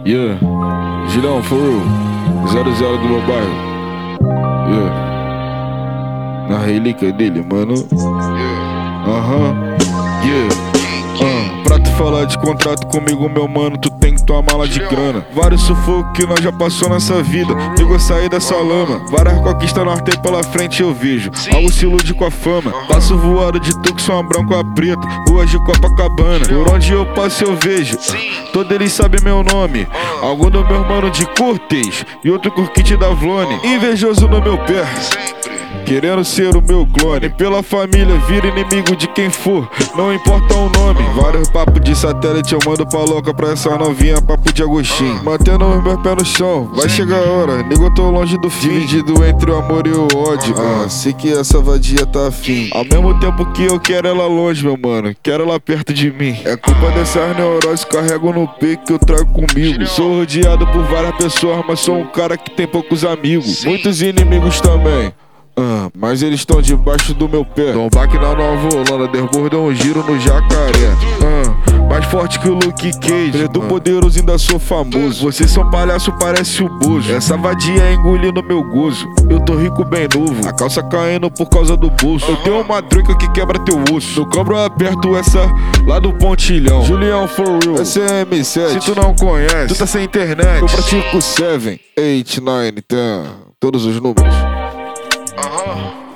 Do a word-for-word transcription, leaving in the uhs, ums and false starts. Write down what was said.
Yeah, Julião, for real, zero zero do meu bairro. Yeah, na relíquia dele, mano. Aham, uh-huh. Yeah. Uh, pra tu falar de contrato comigo, meu mano, tu tem que tua mala de grana. Vários sufocos que nós já passou nessa vida, digo sair dessa lama. Várias conquistas nós tem pela frente, eu vejo. Algo se ilude com a fama. Passo voado de tucson branco a preto, ruas de Copacabana. Por onde eu passo eu vejo, todos eles sabem meu nome. Algum do meu mano de Curtis e outro com kit da Vlone. Invejoso no meu pé, querendo ser o meu clone. Pela família, vira inimigo de quem for, não importa o nome. Vários papos de satélite eu mando pra louca, pra essa novinha, papo de Agostinho. Mantendo os meus pés no chão, vai chegar a hora, nego, eu tô longe do fim. Dividido entre o amor e o ódio, ah, sei que essa vadia tá afim. Ao mesmo tempo que eu quero ela longe, meu mano, quero ela perto de mim. É culpa dessas neuroses, carrego no peito que eu trago comigo. Sou rodeado por várias pessoas, mas sou um cara que tem poucos amigos. Muitos inimigos também, Uh, mas eles estão debaixo do meu pé. Dou um baque na Nova Holanda, desbordou um giro no Jacaré. uh, Mais forte que o Luke Cage, preto poderoso, ainda sou famoso. Vocês são palhaço, parece o Bozo. Essa vadia é engolindo meu gozo. Eu tô rico bem novo, a calça caindo por causa do bolso. Eu tenho uma drink que quebra teu osso. No cobro eu aperto essa lá do pontilhão. Julião for real, essa é M sete. Se tu não conhece, tu tá sem internet. Eu pratico sete, oito, nove, ten, todos os números. Uh-huh.